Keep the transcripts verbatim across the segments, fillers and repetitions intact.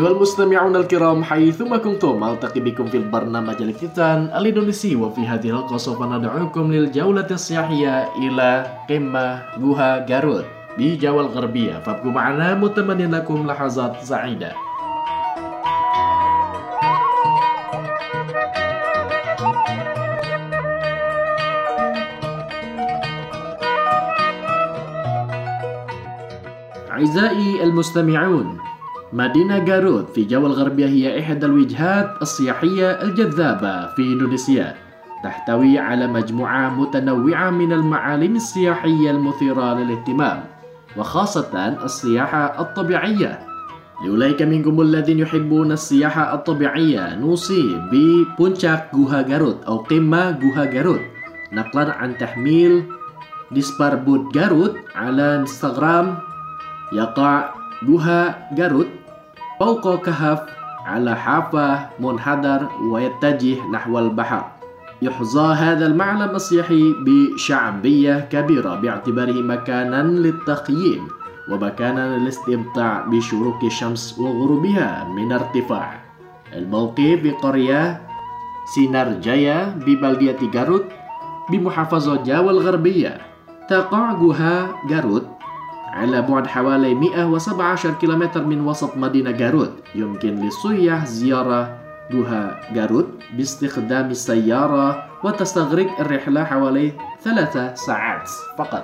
أيها المستمعون الكرام حيثما كنتم ألتقي بكم في البرنامج الافتتان الإندونيسي، وفي هذه الحلقة سوف ندعوكم للجولة السياحية إلى قمة جوها جارود بجاوة الغربية، فابقوا معنا متمنين لكم لحظات سعيدة. أعزائي المستمعون، مدينة جارود في جاوة الغربية هي إحدى الوجهات السياحية الجذابة في إندونيسيا، تحتوي على مجموعة متنوعة من المعالم السياحية المثيرة للاهتمام، وخاصة السياحة الطبيعية. لأولئك منكم الذين يحبون السياحة الطبيعية نوصي ببونشاك جوها جارود أو قمة جوها جارود، نقلا عن تحميل ديسباربود جارود على انستغرام. يقع جوها جارود فوق كهف على حافة منحدر ويتجه نحو البحر. يحظى هذا المعلم السياحي بشعبية كبيرة باعتباره مكانا للتخييم ومكانا للاستمتاع بشروق الشمس وغروبها من ارتفاع. الموقع بقرية سينارجايا ببلدية جارود بمحافظة جاوة الغربية. تقع جوها جارود على بعد حوالي مئة وسبعة عشر كيلومتر من وسط مدينة جارود. يمكن للسياح زيارة جوها جارود باستخدام السيارة، وتستغرق الرحلة حوالي ثلاث ساعات فقط.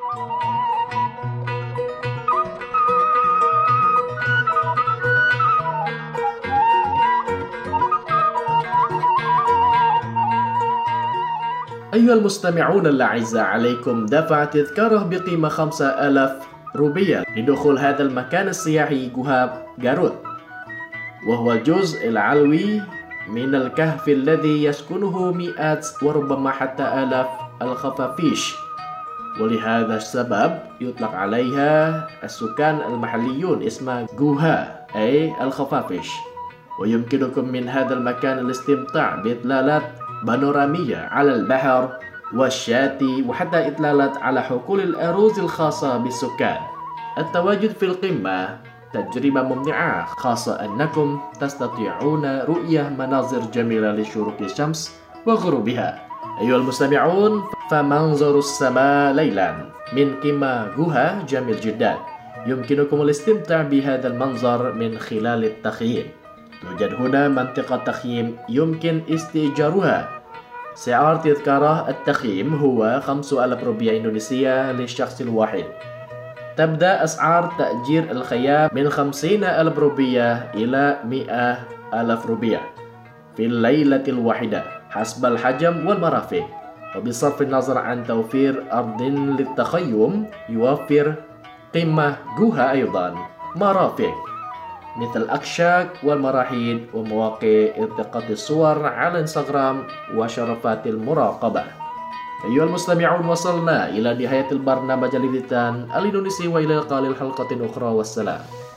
أيها المستمعون الأعزاء، عليكم دفع تذكرة بقيمة خمسة آلاف روبية لدخول هذا المكان السياحي جوها جارود، وهو الجزء العلوي من الكهف الذي يسكنه مئات وربما حتى آلاف الخفافيش، ولهذا السبب يطلق عليها السكان المحليون اسم جوها أي الخفافيش. ويمكنكم من هذا المكان الاستمتاع بإطلالات بانورامية على البحر والشاطئ، وحتى إطلالات على حقول الأرز الخاصة بالسكان. التواجد في القمة تجربة ممتعة، خاصة أنكم تستطيعون رؤية مناظر جميلة لشروق الشمس وغروبها. أيها المستمعون، فمنظر السماء ليلا من قمة جوها جميل جدا. يمكنكم الاستمتاع بهذا المنظر من خلال التخييم. توجد هنا منطقة تخييم يمكن استئجارها. سعر تذكرة التخييم هو خمسة آلاف روبية إندونيسية للشخص الواحد. تبدأ أسعار تأجير الخيام من خمسين ألف روبية إلى مئة ألف روبية في الليلة الواحدة حسب الحجم والمرافق. وبصرف النظر عن توفير أرض للتخيم، يوفر قمة جوها أيضا مرافق مثل أكشاك والمراحيض ومواقع التقاط الصور على انستغرام وشرفات المراقبة. أيها المستمعون، وصلنا إلى نهاية البرنامج الافتتان الإندونيسي، وإلى اللقاء الحلقة أخرى، والسلام.